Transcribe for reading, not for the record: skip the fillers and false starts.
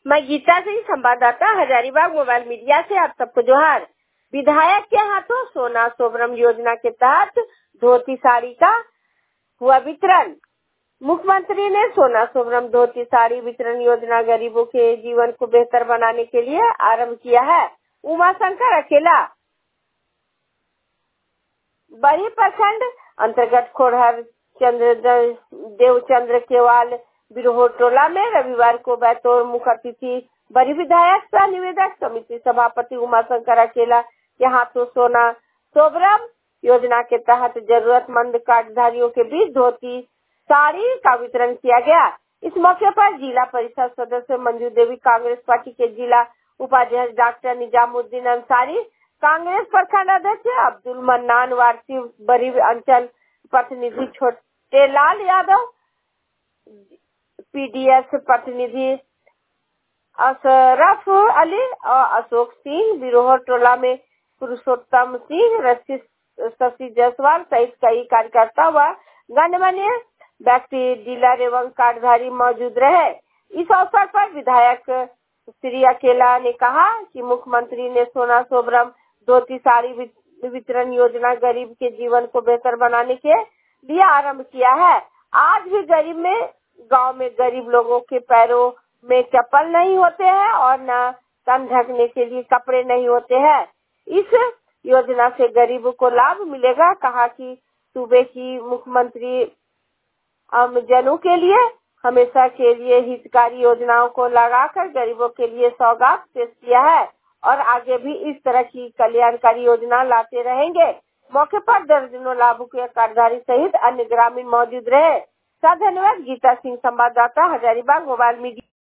मैं गीता सिंह, संवाददाता, Hazaribagh mobile media से आप सबको जोहार। विधायक के हाथों सोना सोबरम योजना के तहत धोती साड़ी का हुआ वितरण। मुख्यमंत्री ने सोना सोबरम धोती साड़ी वितरण योजना गरीबों के जीवन को बेहतर बनाने के लिए आरंभ किया है। उमाशंकर अकेला, बड़ी प्रखंड अंतर्गत खोरहर देवचंद्र केवाल बिरहो टोला में रविवार को बतौर मुख्य अतिथि बड़ी विधायक सह निवेदक समिति सभापति उमाशंकर अकेला के हाथों सोना सोबरम योजना के तहत जरूरतमंद कार्डधारियों के बीच धोती साड़ी का वितरण किया गया। इस मौके पर जिला परिषद सदस्य मंजू देवी, कांग्रेस पार्टी के जिला उपाध्यक्ष डॉक्टर निजामुद्दीन अंसारी, कांग्रेस प्रखंड अध्यक्ष अब्दुल मन्नान वारसी, बड़ी अंचल प्रतिनिधि छोटे लाल यादव, पीडीएस प्रतिनिधि अशरफ अली और अशोक सिंह, बिरोह टोला में पुरुषोत्तम सिंह, शशि जायसवाल सहित कई कार्यकर्ता व गणमान्य व्यक्ति, डीलर एवं कार्डधारी मौजूद रहे। इस अवसर पर विधायक श्री अकेला ने कहा कि मुख्यमंत्री ने सोना सोबरम धोती साड़ी वितरण योजना गरीब के जीवन को बेहतर बनाने के लिए आरंभ किया है। आज भी गांव में गरीब लोगों के पैरों में चप्पल नहीं होते हैं और न तन ढकने के लिए कपड़े नहीं होते हैं। इस योजना से गरीबों को लाभ मिलेगा। कहा कि सूबे की मुख्यमंत्री आमजनों के लिए हमेशा के लिए हितकारी योजनाओं को लगाकर गरीबों के लिए सौगात पेश किया है और आगे भी इस तरह की कल्याणकारी योजना लाते रहेंगे। मौके पर दर्जनों लाभुक कार्डधारी सहित अन्य ग्रामीण मौजूद रहे। धन्यवाद। गीता सिंह, संवाददाता, हजारीबाग मोबाइल मीडिया।